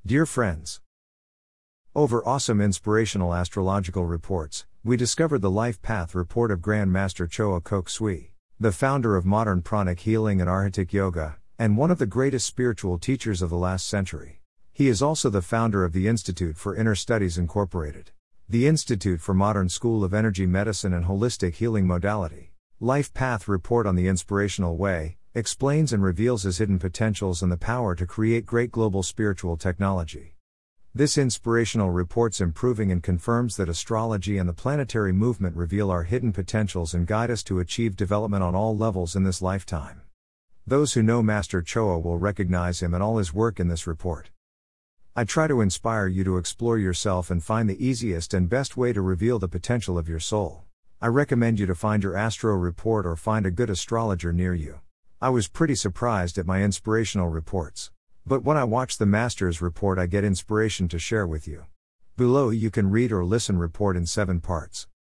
Dear friends, over awesome inspirational astrological reports, we discovered the life path report of Grand Master Choa Kok Sui, the founder of modern pranic healing and Arhatic yoga, and one of the greatest spiritual teachers of the last century. He is also the founder of the Institute for Inner Studies Incorporated, the Institute for Modern School of Energy Medicine and Holistic Healing Modality. Life Path Report on the Inspirational Way explains and reveals his hidden potentials and the power to create great global spiritual technology. This inspirational report's improving and confirms that astrology and the planetary movement reveal our hidden potentials and guide us to achieve development on all levels in this lifetime. Those who know Master Choa will recognize him and all his work in this report. I try to inspire you to explore yourself and find the easiest and best way to reveal the potential of your soul. I recommend you to find your astro report or find a good astrologer near you. I was pretty surprised at my inspirational reports. But when I watch the Master's report, I get inspiration to share with you. Below you can read or listen report in 7 parts.